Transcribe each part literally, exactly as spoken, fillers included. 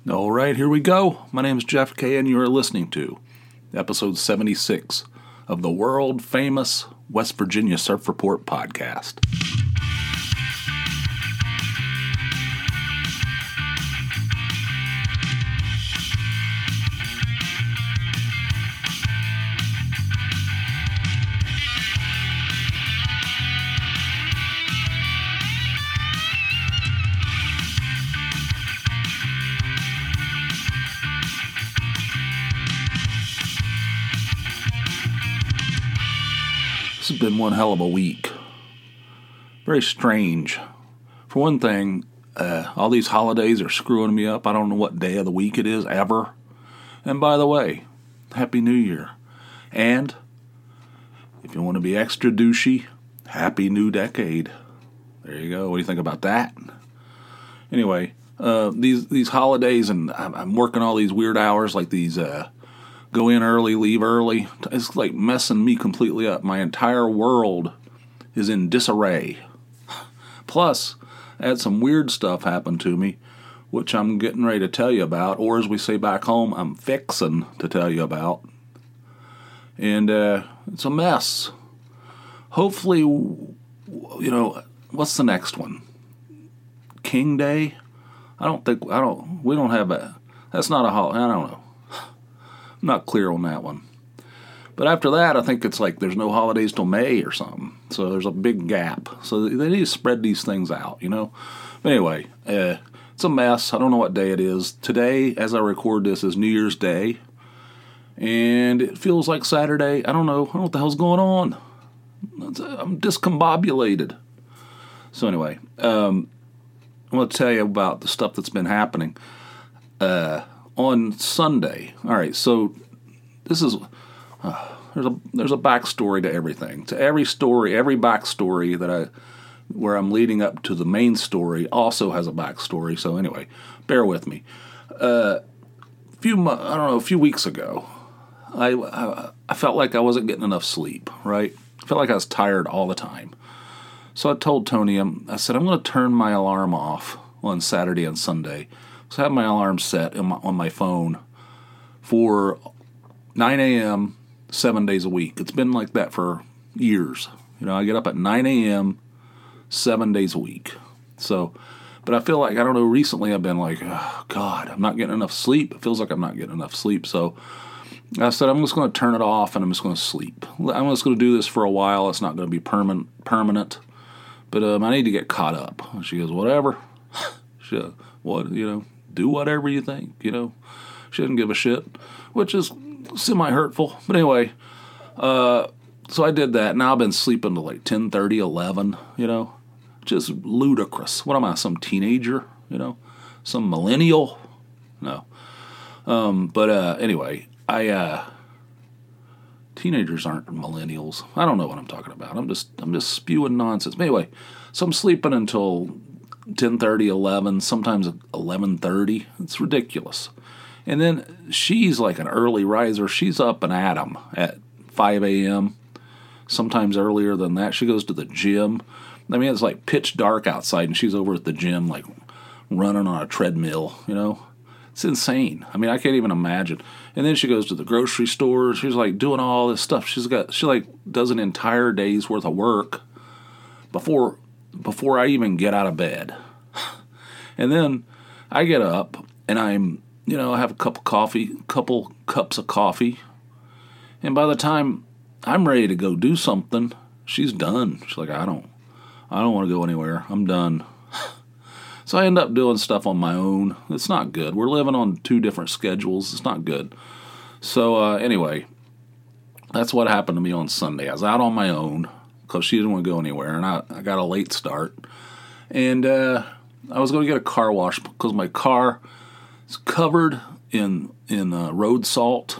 All right, here we go. My name is Jeff Kay, and you are listening to episode seventy-six of the world-famous West Virginia Surf Report podcast. This has been one hell of a week. Very strange. For one thing, uh, all these holidays are screwing me up. I don't know what day of the week it is, ever. And by the way, Happy New Year. And, if you want to be extra douchey, Happy New Decade. There you go. What do you think about that? Anyway, uh, these these holidays, and I'm, I'm working all these weird hours, like these... Uh, Go in early, leave early. It's like messing me completely up. My entire world is in disarray. Plus, I had some weird stuff happen to me, which I'm getting ready to tell you about, or as we say back home, I'm fixing to tell you about. And uh, it's a mess. Hopefully, you know, what's the next one? King Day? I don't think, I don't, we don't have a, that's not a holiday, I don't know. I'm not clear on that one. But after that, I think it's like there's no holidays till May or something. So there's a big gap. So they need to spread these things out, you know. But anyway, uh, it's a mess. I don't know what day it is. Today, as I record this, is New Year's Day. And it feels like Saturday. I don't know. I don't know what the hell's going on. I'm discombobulated. So anyway, um, I want to tell you about the stuff that's been happening. Uh... On Sunday, all right, so this is, uh, there's a there's a backstory to everything. To every story, every backstory that I, where I'm leading up to the main story also has a backstory. So anyway, bear with me. Uh, a few, I don't know, a few weeks ago, I, I, I felt like I wasn't getting enough sleep, right? I felt like I was tired all the time. So I told Tony, I said, I'm going to turn my alarm off on Saturday and Sunday. So I have my alarm set on my, on my phone for nine a.m. seven days a week. It's been like that for years. You know, I get up at nine a.m. seven days a week. So, but I feel like, I don't know, recently I've been like, oh, God, I'm not getting enough sleep. It feels like I'm not getting enough sleep. So I said, I'm just going to turn it off and I'm just going to sleep. I'm just going to do this for a while. It's not going to be permanent, permanent. But um, I need to get caught up. And she goes, whatever. she, what, you know. Do whatever you think, you know. She didn't give a shit, which is semi-hurtful. But anyway, uh, so I did that. Now I've been sleeping till like ten thirty, eleven, you know. Just ludicrous. What am I, some teenager, you know? Some millennial? No. Um, but uh, anyway, I, uh, teenagers aren't millennials. I don't know what I'm talking about. I'm just, I'm just spewing nonsense. But anyway, so I'm sleeping until ten thirty, eleven, sometimes eleven thirty. It's ridiculous. And then she's like an early riser. She's up and at 'em at five a.m., sometimes earlier than that. She goes to the gym. I mean, it's like pitch dark outside, and she's over at the gym, like running on a treadmill, you know? It's insane. I mean, I can't even imagine. And then she goes to the grocery store. She's like doing all this stuff. She's got, she like does an entire day's worth of work before... before I even get out of bed. And then I get up and I'm, you know, I have a cup of coffee, couple cups of coffee. And by the time I'm ready to go do something, she's done. She's like, I don't, I don't want to go anywhere. I'm done. So I end up doing stuff on my own. It's not good. We're living on two different schedules. It's not good. So uh, anyway, that's what happened to me on Sunday. I was out on my own, because she didn't want to go anywhere, and I, I got a late start. And uh, I was going to get a car wash because my car is covered in in uh, road salt.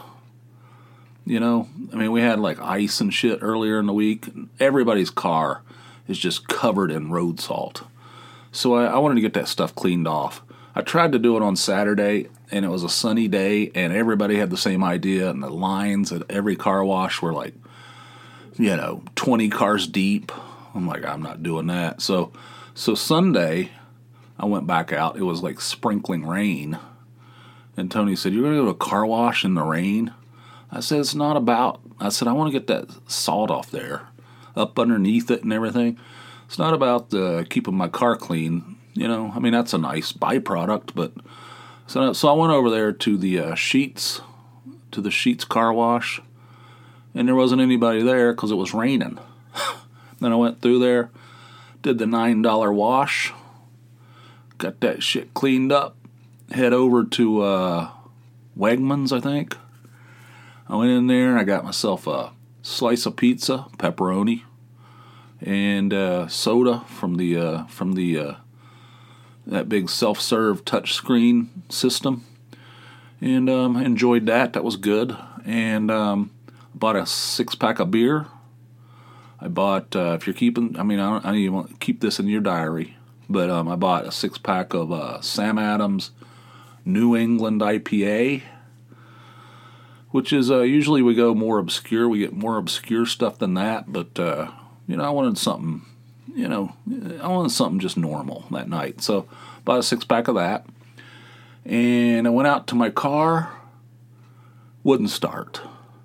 You know, I mean, we had like ice and shit earlier in the week. Everybody's car is just covered in road salt. So I, I wanted to get that stuff cleaned off. I tried to do it on Saturday, and it was a sunny day, and everybody had the same idea, and the lines at every car wash were like, you know, twenty cars deep. I'm like, I'm not doing that. So, so Sunday, I went back out. It was like sprinkling rain. And Tony said, "You're going to go to a car wash in the rain?" I said, "It's not about," I said, "I want to get that salt off there, up underneath it and everything. It's not about uh, keeping my car clean. You know, I mean, that's a nice byproduct, but..." So, so I went over there to the uh, Sheetz, to the Sheetz car wash, and there wasn't anybody there because it was raining. Then I went through there, did the nine dollar wash, got that shit cleaned up, head over to uh, Wegmans, I think. I went in there and I got myself a slice of pizza, pepperoni, and uh, soda from the uh, from the uh, that big self-serve touchscreen system, and um, enjoyed that. That was good. And um, bought a six pack of beer. I bought, uh, if you're keeping, I mean, I don't, I don't even want to keep this in your diary, but um, I bought a six pack of uh, Sam Adams New England I P A, which is uh, usually we go more obscure. We get more obscure stuff than that, but uh, you know, I wanted something, you know, I wanted something just normal that night. So bought a six pack of that, and I went out to my car. Wouldn't start.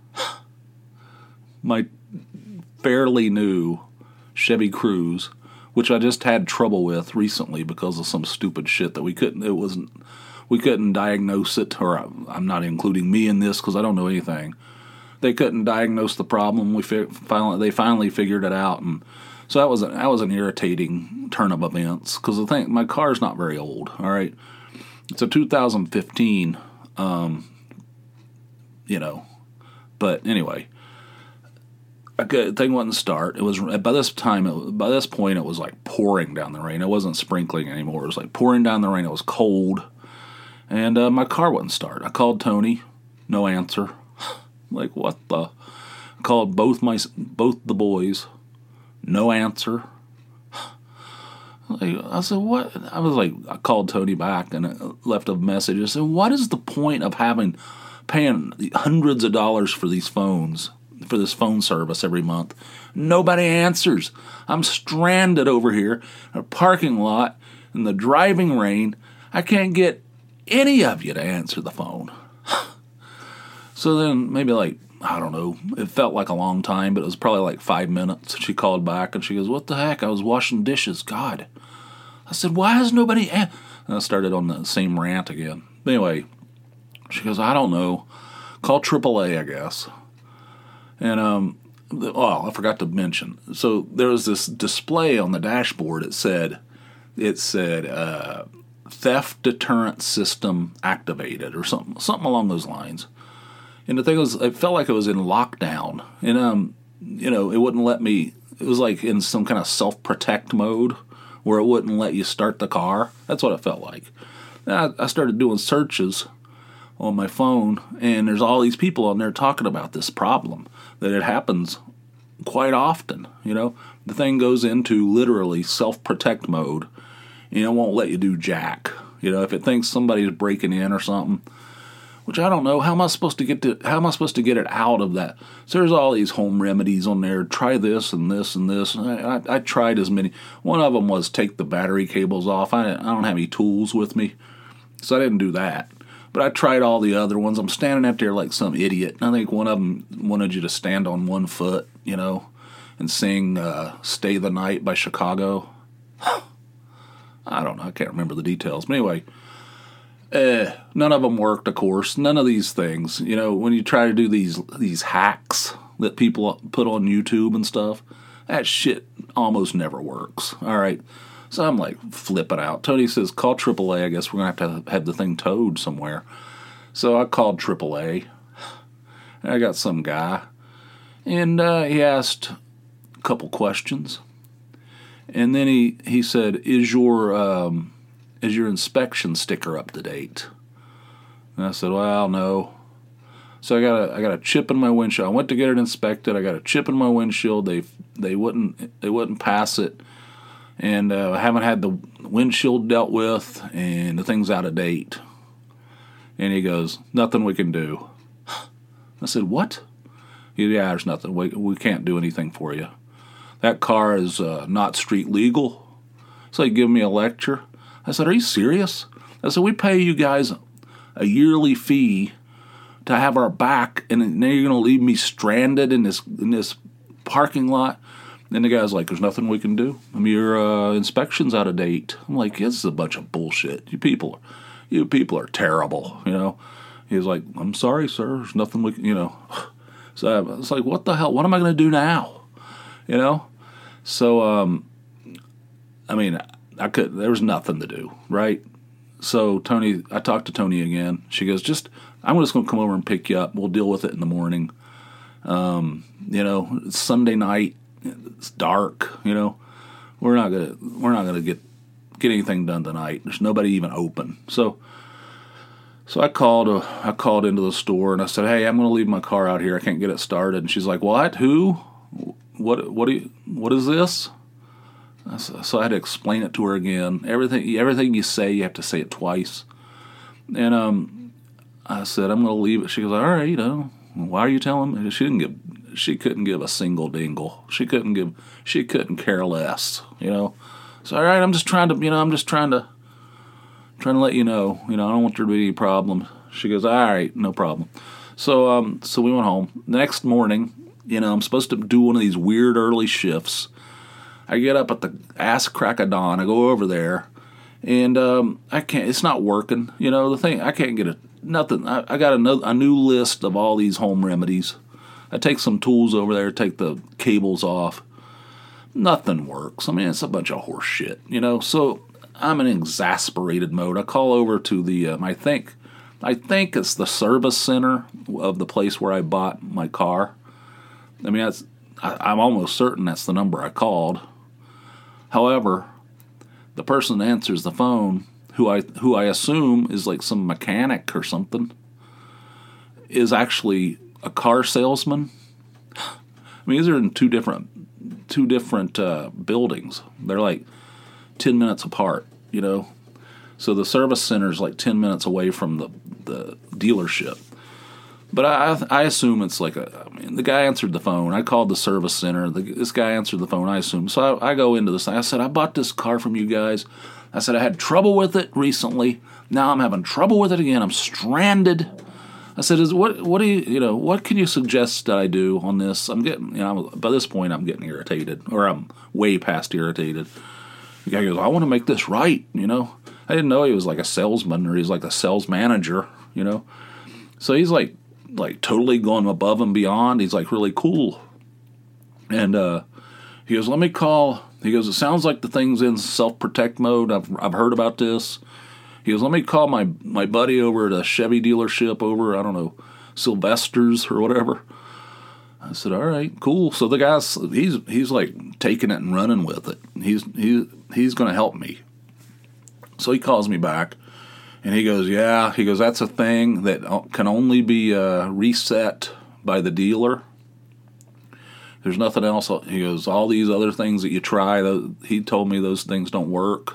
My fairly new Chevy Cruze, which I just had trouble with recently because of some stupid shit that we couldn't, it wasn't, we couldn't diagnose it, or I'm not including me in this because I don't know anything. They couldn't diagnose the problem. We fi- finally, they finally figured it out, and so that was a, that was an irritating turn of events because the thing, my car's not very old. All right, it's a two thousand fifteen, um, you know, but anyway. The thing wouldn't start. It was by this time. It, by this point, it was like pouring down the rain. It wasn't sprinkling anymore. It was like pouring down the rain. It was cold, and uh, my car wouldn't start. I called Tony, no answer. Like what the? I called both my both the boys, no answer. Like, I said, what? I was like, I called Tony back and I left a message. I said, what is the point of having paying hundreds of dollars for these phones? For this phone service every month. Nobody answers. I'm stranded over here in a parking lot in the driving rain. I can't get any of you to answer the phone. So then maybe like, I don't know, it felt like a long time, but it was probably like five minutes. She called back and she goes, what the heck? I was washing dishes. God. I said, why has nobody an-? And I started on the same rant again. But anyway, she goes, I don't know. Call triple A, I guess. And, um, oh, I forgot to mention. So there was this display on the dashboard. It said, it said, uh, theft deterrent system activated or something, something along those lines. And the thing was, it felt like it was in lockdown. And, um, you know, it wouldn't let me, it was like in some kind of self-protect mode where it wouldn't let you start the car. That's what it felt like. And I, I started doing searches on my phone, and there's all these people on there talking about this problem, that it happens quite often. You know, the thing goes into literally self-protect mode, and it won't let you do jack. You know, if it thinks somebody's breaking in or something, which I don't know, how am I supposed to get to, how am I supposed to get it out of that? So there's all these home remedies on there. Try this and this and this. I, I, I tried as many. One of them was take the battery cables off. I, I don't have any tools with me, so I didn't do that. But I tried all the other ones. I'm standing out there like some idiot. I think one of them wanted you to stand on one foot, you know, and sing uh, Stay the Night by Chicago. I don't know. I can't remember the details. But anyway, eh, none of them worked, of course. None of these things. You know, when you try to do these these hacks that people put on YouTube and stuff, that shit almost never works. All right. So I'm like flipping out. Tony says, call triple A. I guess we're going to have to have the thing towed somewhere. So I called triple A. I got some guy. And uh, he asked a couple questions. And then he, he said, is your um, is your inspection sticker up to date? And I said, well, no. So I got a I got a chip in my windshield. I went to get it inspected. I got a chip in my windshield. They they wouldn't they wouldn't pass it. And uh, I haven't had the windshield dealt with, and the thing's out of date. And he goes, nothing we can do. I said, what? He said, yeah, there's nothing. We, we can't do anything for you. That car is uh, not street legal. So he gave me a lecture. I said, are you serious? I said, we pay you guys a yearly fee to have our back, and now you're going to leave me stranded in this in this parking lot? And the guy's like, there's nothing we can do. I mean, your uh, inspection's out of date. I'm like, this is a bunch of bullshit. You people, you people are terrible, you know. He's like, I'm sorry, sir. There's nothing we can, you know. So I was like, what the hell? What am I going to do now? You know? So, um, I mean, I could, there was nothing to do, right? So Tony, I talked to Tony again. She goes, just, I'm just going to come over and pick you up. We'll deal with it in the morning. Um, you know, it's Sunday night. It's dark, you know. We're not gonna we're not gonna get get anything done tonight. There's nobody even open. So so I called uh, I called into the store and I said, hey, I'm gonna leave my car out here. I can't get it started. And she's like, what? Who? What? What? Do you, what is this? So I had to explain it to her again. Everything everything you say, you have to say it twice. And um, I said, I'm gonna leave it. She goes, all right, you know. Why are you telling me? She didn't give. She couldn't give a single dingle. She couldn't give. She couldn't care less. You know. So all right, I'm just trying to. You know, I'm just trying to. Trying to let you know. You know, I don't want there to be any problem. She goes, all right, no problem. So um, so we went home. The next morning, you know, I'm supposed to do one of these weird early shifts. I get up at the ass crack of dawn. I go over there, and um, I can't. It's not working. You know, the thing. I can't get it. Nothing. I, I got a, no, a new list of all these home remedies. I take some tools over there, take the cables off. Nothing works. I mean, it's a bunch of horse shit, you know. So I'm in exasperated mode. I call over to the, um, I think, I think it's the service center of the place where I bought my car. I mean, that's, I, I'm almost certain that's the number I called. However, the person that answers the phone, who I who I assume is like some mechanic or something, is actually a car salesman. I mean, these are in two different two different uh, buildings. They're like ten minutes apart, you know. So the service center is like ten minutes away from the the dealership. But I I assume it's like a. I mean, the guy answered the phone. I called the service center. The, this guy answered the phone. I assume. So I, I go into this. I said, I bought this car from you guys. I said, I had trouble with it recently. Now I'm having trouble with it again. I'm stranded. I said, "Is what? What do you? You know? What can you suggest that I do on this? I'm getting. You know, by this point, I'm getting irritated, or I'm way past irritated." The guy goes, "I want to make this right." You know, I didn't know he was like a salesman or he's like a sales manager. You know, so he's like, like totally going above and beyond. He's like really cool, and uh, he goes, "Let me call." He goes, "It sounds like the thing's in self-protect mode. I've I've heard about this." He goes, "Let me call my, my buddy over at a Chevy dealership over, I don't know, Sylvester's or whatever." I said, "All right, cool." So the guy's he's he's like taking it and running with it. He's he he's going to help me. So he calls me back, and he goes, "Yeah." He goes, "That's a thing that can only be uh, reset by the dealer. There's nothing else." He goes, "All these other things that you try," he told me those things don't work.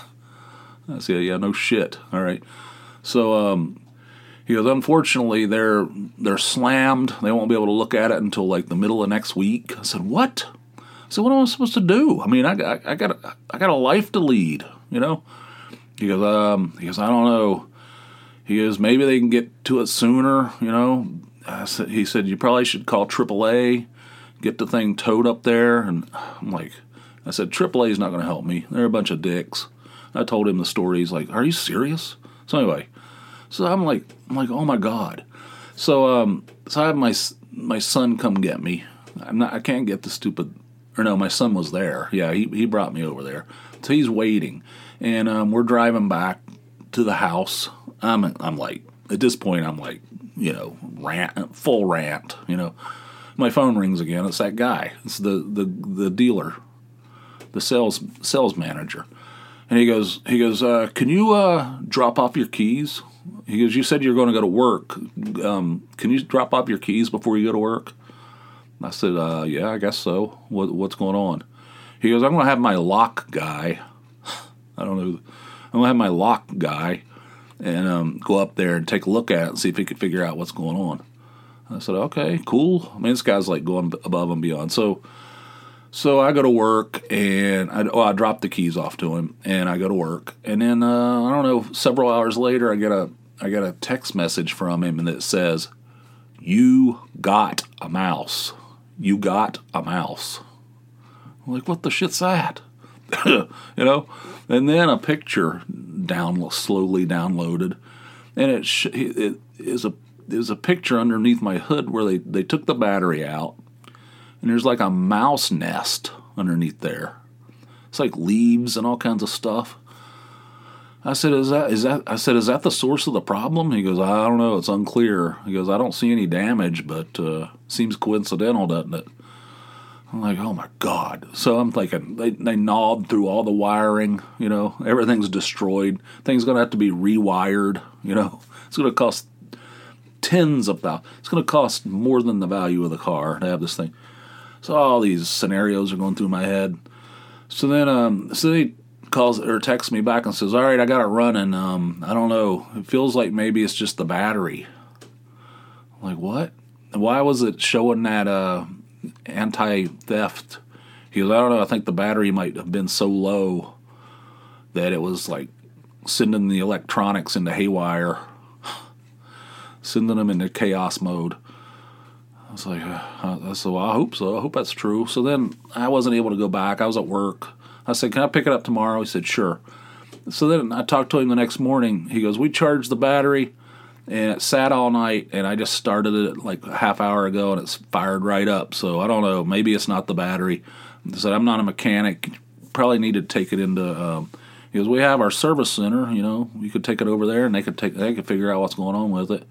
I said, "Yeah, no shit." All right. So um, he goes, "Unfortunately, they're they're slammed. They won't be able to look at it until like the middle of next week." I said, "What?" I said, "What am I supposed to do? I mean, I, I, I got a, I got a life to lead, you know." He goes, um, he goes, "I don't know." He goes, "Maybe they can get to it sooner, you know." I said, he said, "You probably should call triple A. Get the thing towed up there." And I'm like, I said, triple A is not going to help me. They're a bunch of dicks. I told him the story. He's like, "Are you serious?" So anyway, so I'm like, I'm like, oh my god. So um, so I have my my son come get me. I'm not. I can't get the stupid. Or no, my son was there. Yeah, he he brought me over there. So he's waiting, and um, we're driving back to the house. I'm I'm like, at this point, I'm like, you know, rant, full rant. You know, my phone rings again. It's that guy. It's the the the dealer, the sales sales manager. And he goes, he goes, uh, "Can you uh, drop off your keys?" He goes, "You said you're going to go to work. Um, can you drop off your keys before you go to work?" I said, uh, "Yeah, I guess so. What, what's going on?" He goes, "I'm going to have my lock guy. I don't know. I'm going to have my lock guy and um, go up there and take a look at it and see if he could figure out what's going on." I said, "Okay, cool." I mean, this guy's like going above and beyond. So. So I go to work, and I, oh, I drop the keys off to him, and I go to work. And then, uh, I don't know, several hours later, I get a I got a text message from him that says, "You got a mouse. You got a mouse." I'm like, what the shit's that? you know? And then a picture down slowly downloaded, and it sh- it is a is a picture underneath my hood where they, they took the battery out, and there's like a mouse nest underneath there. It's like leaves and all kinds of stuff. I said, is that is that I said, is that the source of the problem? He goes, I don't know, it's unclear. He goes, I don't see any damage, but uh, seems coincidental, doesn't it? I'm like, oh my God. So I'm thinking, they, they gnawed through all the wiring, you know, everything's destroyed. Thing's going to have to be rewired, you know. It's going to cost tens of thousands. It's going to cost more than the value of the car to have this thing. So all these scenarios are going through my head. So then, um, so he calls or texts me back and says, all right, I got it running. Um, I don't know. It feels like maybe it's just the battery. I'm like, what? Why was it showing that, uh, anti-theft? He goes, I don't know, I think the battery might have been so low that it was like sending the electronics into haywire, sending them into chaos mode. I was like, uh, so well, I hope so. I hope that's true. So then I wasn't able to go back. I was at work. I said, can I pick it up tomorrow? He said, sure. So then I talked to him the next morning. He goes, we charged the battery, and it sat all night, and I just started it like a half hour ago, and it's fired right up. So I don't know. Maybe it's not the battery. I said, I'm not a mechanic. Probably need to take it into, um, he goes, we have our service center, you know. You could take it over there, and they could take, they could figure out what's going on with it.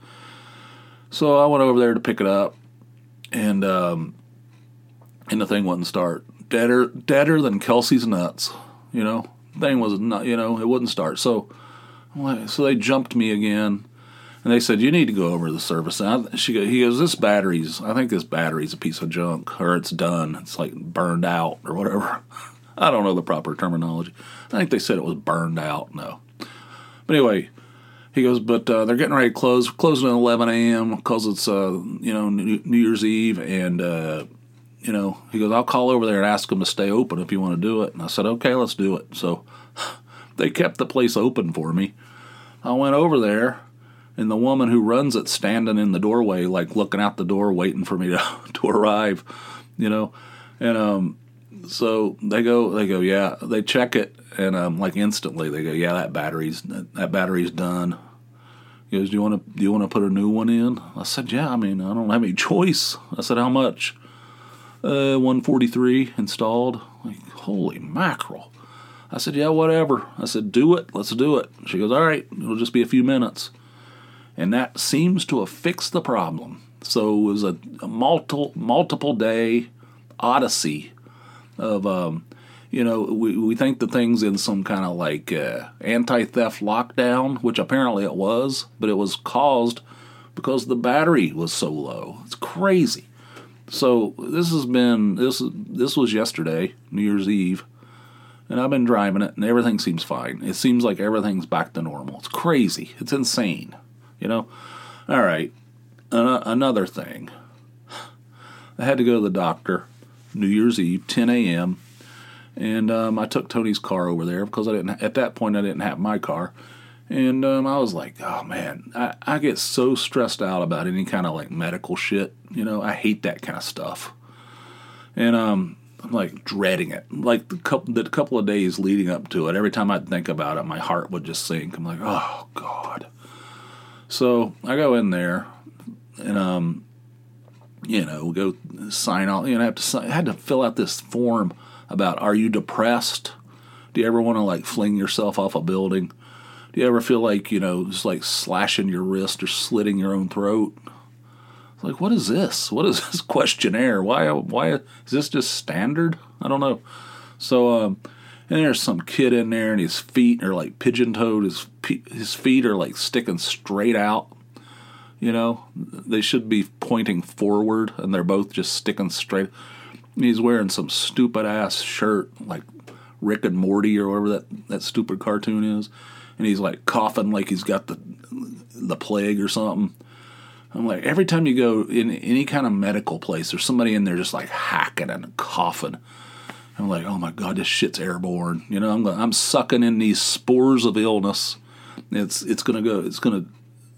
So I went over there to pick it up, and um, and the thing wouldn't start. Deader, deader than Kelsey's nuts, you know. Thing was not, you know, it wouldn't start. So, so they jumped me again. And they said, you need to go over to the service. And I, she, he goes, this battery's, I think this battery's a piece of junk, or it's done. It's like burned out or whatever. I don't know the proper terminology. I think they said it was burned out. No. But anyway, he goes, but uh, they're getting ready to close. Closing at eleven a.m. because it's, uh, you know, New, New Year's Eve. And, uh, you know, he goes, I'll call over there and ask them to stay open if you want to do it. And I said, okay, let's do it. So they kept the place open for me. I went over there. And the woman who runs it standing in the doorway, like looking out the door, waiting for me to, to arrive, you know. And um, so they go, they go, yeah. They check it, and um, like instantly they go, yeah, that battery's that battery's done. He goes, do you want to do you want to put a new one in? I said, yeah. I mean, I don't have any choice. I said, how much? Uh, one forty-three installed. Like, holy mackerel. I said, yeah, whatever. I said, do it. Let's do it. She goes, all right. It'll just be a few minutes. And that seems to have fixed the problem. So it was a, a multiple multiple day odyssey of, um, you know, we, we think the thing's in some kind of like uh, anti-theft lockdown, which apparently it was, but it was caused because the battery was so low. It's crazy. So this has been, this this was yesterday, New Year's Eve, and I've been driving it, and everything seems fine. It seems like everything's back to normal. It's crazy. It's insane. You know, all right, uh, another thing. I had to go to the doctor New Year's Eve, ten a.m., and um, I took Tony's car over there because I didn't. At that point, I didn't have my car, and um, I was like, oh man, I, I get so stressed out about any kind of like medical shit. You know, I hate that kind of stuff, and um, I'm like dreading it. Like the couple, the couple of days leading up to it, every time I'd think about it, my heart would just sink. I'm like, oh God. So I go in there, and um, you know, go sign all. You know, I have to sign, I had to fill out this form about, are you depressed? Do you ever want to like fling yourself off a building? Do you ever feel like, you know, just like slashing your wrist or slitting your own throat? It's like, what is this? What is this questionnaire? Why? Why is this just standard? I don't know. So. Um, And there's some kid in there, and his feet are like pigeon-toed. His his feet are like sticking straight out. You know, they should be pointing forward, and they're both just sticking straight. And he's wearing some stupid-ass shirt, like Rick and Morty or whatever that, that stupid cartoon is. And he's like coughing like he's got the the plague or something. I'm like, every time you go in any kind of medical place, there's somebody in there just like hacking and coughing. I'm like, oh my God, this shit's airborne. You know, I'm I'm sucking in these spores of illness. It's it's gonna go. It's gonna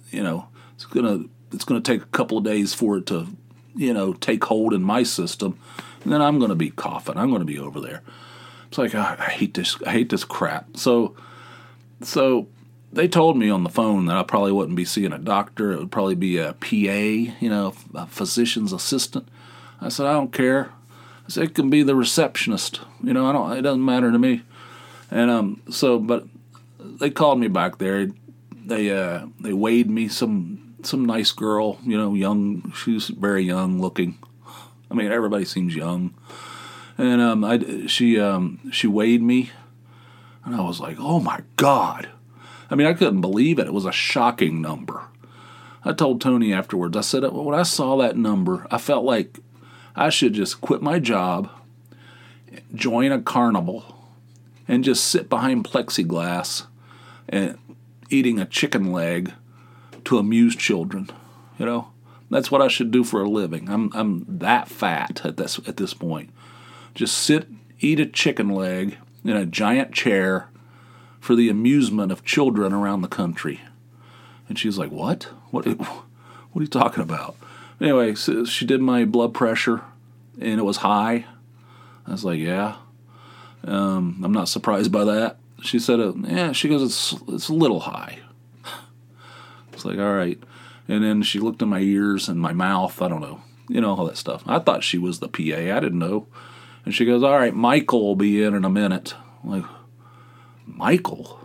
you know, it's gonna it's gonna take a couple of days for it to, you know, take hold in my system, and then I'm gonna be coughing. I'm gonna be over there. It's like I, I hate this. I hate this crap. So, so they told me on the phone that I probably wouldn't be seeing a doctor. It would probably be a P A, you know, a physician's assistant. I said I don't care. I said it can be the receptionist. You know, I don't. It doesn't matter to me. And um, so, but they called me back there. They uh, they weighed me. Some some nice girl, you know, young. She's very young looking. I mean, everybody seems young. And um, I she um she weighed me, and I was like, oh my God. I mean, I couldn't believe it. It was a shocking number. I told Tony afterwards. I said when I saw that number, I felt like I should just quit my job, join a carnival, and just sit behind plexiglass and eating a chicken leg to amuse children. You know, that's what I should do for a living. I'm I'm that fat at this at this point. Just sit, eat a chicken leg in a giant chair for the amusement of children around the country. And she's like, "What? What? What are you talking about?" Anyway, so she did my blood pressure, and it was high. I was like, "Yeah." Um, I'm not surprised by that. She said, uh, yeah, she goes, it's it's a little high. It's like, all right. And then she looked in my ears and my mouth. I don't know. You know, all that stuff. I thought she was the P A. I didn't know. And she goes, all right, Michael will be in in a minute. I'm like, Michael?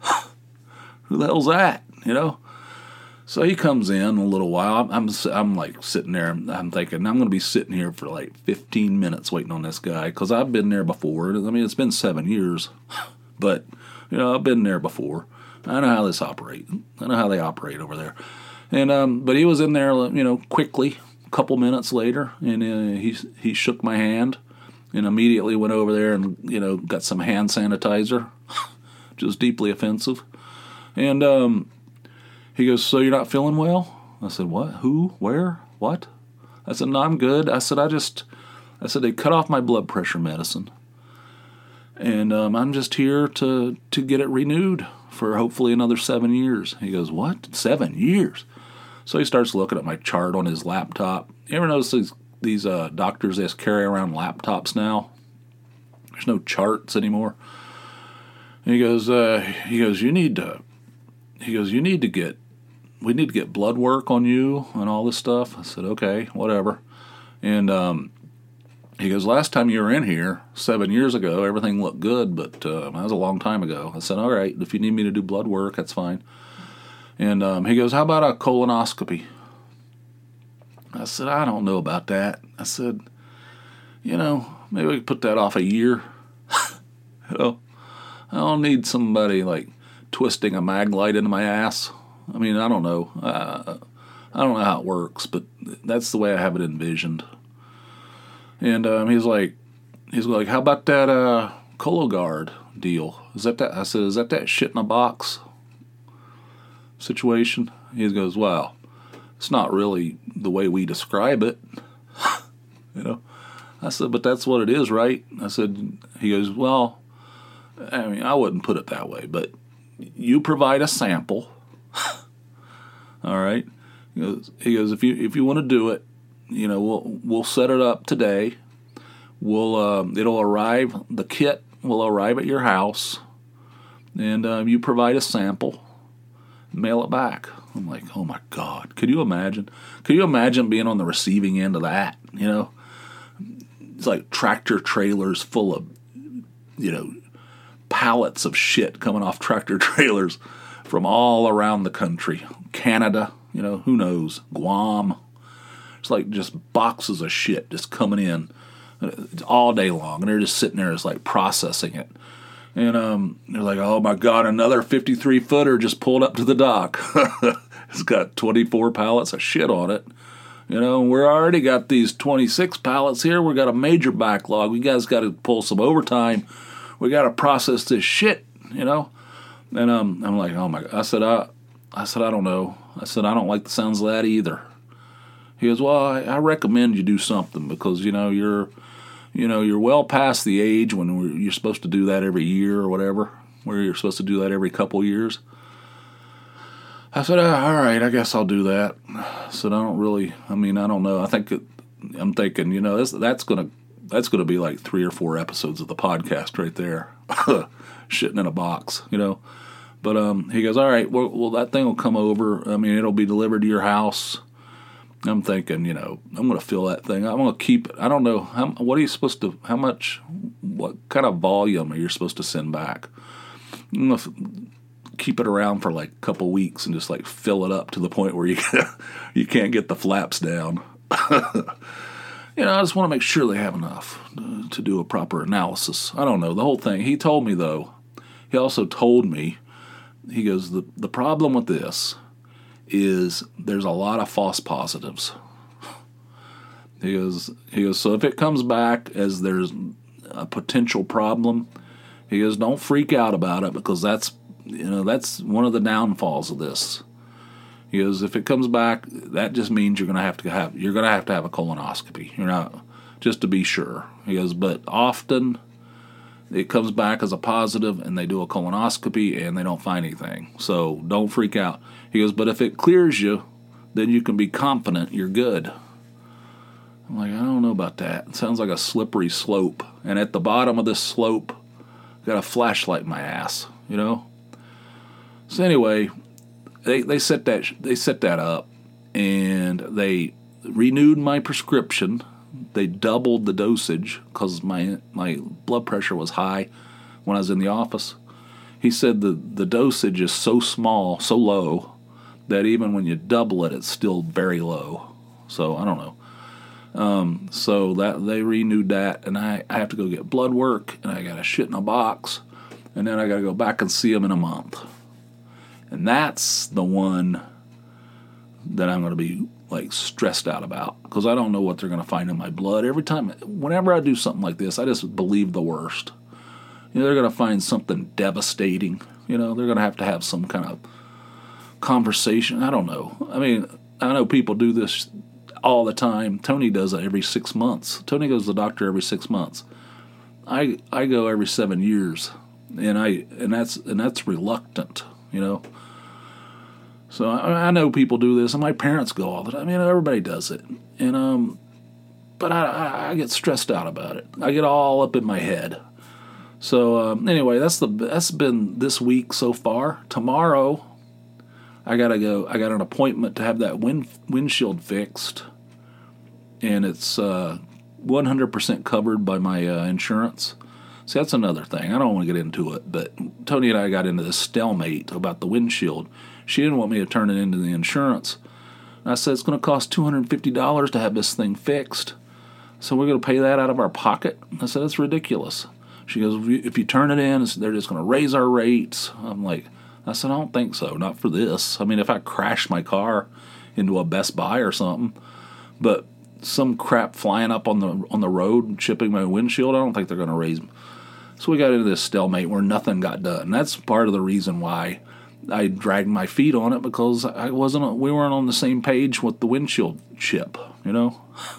Who the hell's that? You know? So he comes in a little while. I'm, I'm, I'm like sitting there. I'm thinking, I'm going to be sitting here for like fifteen minutes waiting on this guy because I've been there before. I mean, it's been seven years, but, you know, I've been there before. I know how this operates. I know how they operate over there. And um, but he was in there, you know, quickly, a couple minutes later, and uh, he he shook my hand and immediately went over there and, you know, got some hand sanitizer, which was deeply offensive. And um, he goes, so you're not feeling well? I said, what? Who? Where? What? I said, no, I'm good. I said, I just, I said, they cut off my blood pressure medicine. And um, I'm just here to, to get it renewed for hopefully another seven years. He goes, what? Seven years? So he starts looking at my chart on his laptop. You ever notice these, these uh, doctors, they just carry around laptops now? There's no charts anymore. And he goes, uh, he goes, you need to, he goes, you need to get, we need to get blood work on you and all this stuff. I said, okay, whatever. And um, he goes, last time you were in here, seven years ago, everything looked good, but uh, that was a long time ago. I said, all right, if you need me to do blood work, that's fine. And um, he goes, how about a colonoscopy? I said, I don't know about that. I said, you know, maybe we could put that off a year. You know, I don't need somebody like twisting a mag light into my ass. I mean, I don't know. Uh, I don't know how it works, but that's the way I have it envisioned. And um, he's like, he's like, how about that uh, Cologuard deal? Is that that? I said, is that that shit in a box situation? He goes, well, it's not really the way we describe it. You know, I said, but that's what it is, right? I said, he goes, well, I mean, I wouldn't put it that way, but you provide a sample. All right. He goes, he goes, if you if you want to do it, you know, we'll we'll set it up today. We'll um, it'll arrive. The kit will arrive at your house, and um, you provide a sample. Mail it back. I'm like, oh my God! Could you imagine? Could you imagine being on the receiving end of that? You know, it's like tractor trailers full of, you know, pallets of shit coming off tractor trailers from all around the country. Canada, you know, who knows? Guam. It's like just boxes of shit just coming in all day long. And they're just sitting there just like processing it. And um, they're like, oh my God, another fifty-three footer just pulled up to the dock. It's got twenty-four pallets of shit on it. You know, we're already got these twenty-six pallets here. We got a major backlog. We guys got to pull some overtime. We got to process this shit, you know. And um, I'm like, oh my God. I said, I, I said, I don't know. I said, I don't like the sounds of that either. He goes, well, I, I recommend you do something because, you know, you're, you know, you're well past the age when we're, you're supposed to do that every year or whatever, where you're supposed to do that every couple years. I said, uh, all right, I guess I'll do that. I said, I don't really, I mean, I don't know. I think, it, I'm thinking, you know, this, that's going to, that's going to be like three or four episodes of the podcast right there. Shitting in a box, you know. But um, he goes, all right, well, well, that thing will come over. I mean, it'll be delivered to your house. I'm thinking, you know, I'm going to fill that thing. I'm going to keep it. I don't know. How, what are you supposed to, how much, what kind of volume are you supposed to send back? I'm going to keep it around for like a couple weeks and just like fill it up to the point where you can't, you can't get the flaps down. You know, I just want to make sure they have enough to, to do a proper analysis. I don't know, the whole thing. He told me, though, he also told me, he goes, the, the problem with this is there's a lot of false positives. He goes, he goes, so if it comes back as there's a potential problem, he goes, don't freak out about it because that's, you know, that's one of the downfalls of this. He goes, if it comes back, that just means you're gonna have to have you're gonna have to have a colonoscopy. You're not, just to be sure. He goes, but often it comes back as a positive and they do a colonoscopy and they don't find anything. So don't freak out. He goes, but if it clears you, then you can be confident you're good. I'm like, I don't know about that. It sounds like a slippery slope. And at the bottom of this slope, got a flashlight in my ass, you know? So anyway, they they set that they set that up and they renewed my prescription. They doubled the dosage because my my blood pressure was high when I was in the office. He said the, the dosage is so small, so low, that even when you double it, it's still very low. So I don't know. Um, so that they renewed that, and I, I have to go get blood work, and I got to shit in a box, and then I got to go back and see them in a month. And that's the one that I'm going to be like stressed out about because I don't know what they're going to find in my blood. Every time, whenever I do something like this, I just believe the worst. You know, they're going to find something devastating. You know, they're going to have to have some kind of conversation. I don't know. I mean, I know people do this all the time. Tony does it every six months. Tony goes to the doctor every six months. I I go every seven years, and I and that's and that's reluctant. You know. So I, I know people do this, and my parents go all the time. I mean, everybody does it, and um, but I, I, I get stressed out about it. I get all up in my head. So um, anyway, that's the that's been this week so far. Tomorrow, I gotta go. I got an appointment to have that wind windshield fixed, and it's uh, one hundred percent covered by my uh, insurance. See, that's another thing. I don't want to get into it, but Tony and I got into this stalemate about the windshield. She didn't want me to turn it into the insurance. And I said, it's going to cost two hundred fifty dollars to have this thing fixed. So we're going to pay that out of our pocket? I said, that's ridiculous. She goes, if you turn it in, they're just going to raise our rates. I'm like, I said, I don't think so. Not for this. I mean, if I crash my car into a Best Buy or something, but some crap flying up on the on the road and chipping my windshield, I don't think they're going to raise them. So we got into this stalemate where nothing got done. And that's part of the reason why I dragged my feet on it, because I wasn't. We weren't on the same page with the windshield chip, you know.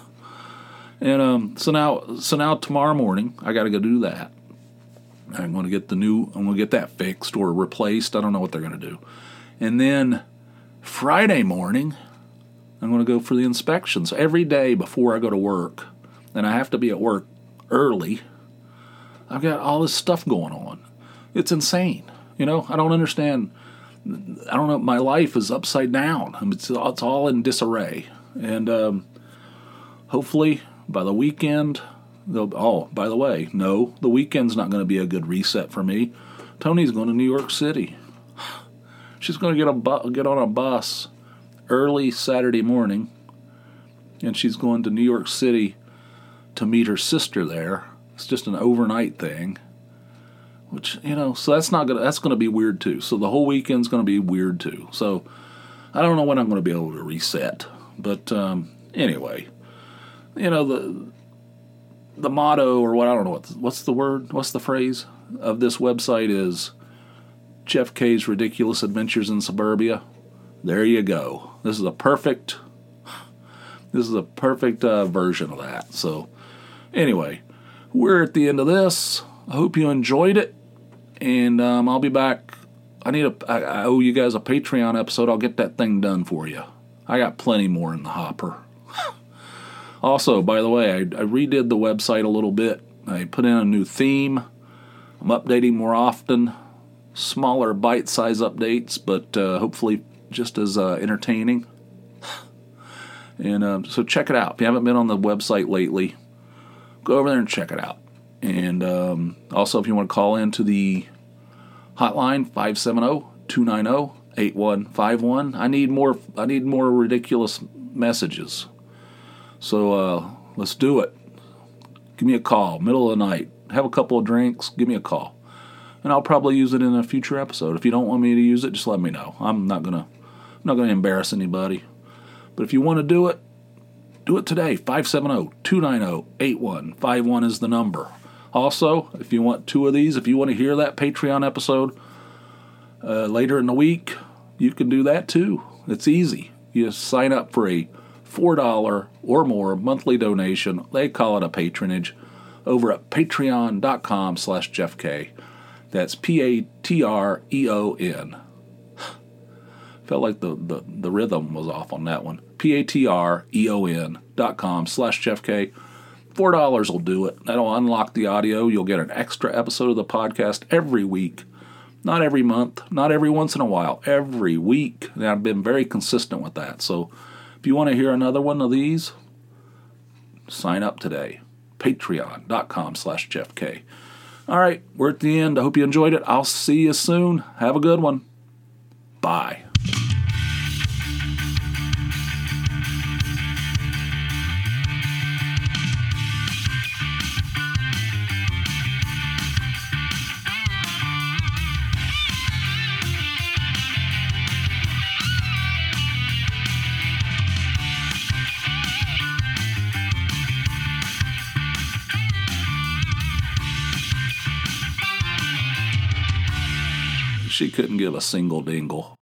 And um, so now, so now tomorrow morning, I got to go do that. I'm going to get the new. I'm going to get that fixed or replaced. I don't know what they're going to do. And then Friday morning, I'm going to go for the inspections every day before I go to work, and I have to be at work early. I've got all this stuff going on. It's insane. You know, I don't understand. I don't know. My life is upside down. I mean, it's, it's all in disarray. And um, hopefully by the weekend, they'll. Oh, by the way, no, the weekend's not going to be a good reset for me. Tony's going to New York City. She's going to get a bu- get on a bus early Saturday morning, and she's going to New York City to meet her sister there. It's just an overnight thing, which, you know, so that's not gonna that's gonna be weird too. So the whole weekend's gonna be weird too. So I don't know when I'm gonna be able to reset. But um, anyway, you know, the the motto, or what I don't know what what's the word, what's the phrase of this website is Jeff K's Ridiculous Adventures in Suburbia. There you go. This is a perfect this is a perfect uh, version of that. So anyway, we're at the end of this. I hope you enjoyed it, and um, I'll be back I need a. I, I owe you guys a Patreon episode. I'll get that thing done for you. I got plenty more in the hopper. Also, by the way, I, I redid the website a little bit. I put in a new theme. I'm updating more often. Smaller bite-size updates, but uh, hopefully just as uh, entertaining. And uh, so check it out. If you haven't been on the website lately, go over there and check it out. And um, also, if you want to call into the hotline, five seven zero, two nine zero, eight one five one. I need more I need more ridiculous messages. So uh, let's do it. Give me a call, middle of the night. Have a couple of drinks, give me a call. And I'll probably use it in a future episode. If you don't want me to use it, just let me know. I'm not gonna I'm not gonna embarrass anybody. But if you want to do it, do it today. five seven zero, two nine zero, eight one five one is the number. Also, if you want two of these, if you want to hear that Patreon episode uh, later in the week, you can do that too. It's easy. You just sign up for a four dollars or more monthly donation. They call it a patronage over at patreon.com slash Jeff K. That's P A T R E O N. Felt like the, the, the rhythm was off on that one. P A T R E O N dot com slash Jeff K. four dollars will do it. That'll unlock the audio. You'll get an extra episode of the podcast every week. Not every month, not every once in a while, every week. And I've been very consistent with that. So if you want to hear another one of these, sign up today. Patreon.com slash Jeff K. All right, we're at the end. I hope you enjoyed it. I'll see you soon. Have a good one. Bye. She couldn't give a single dingle.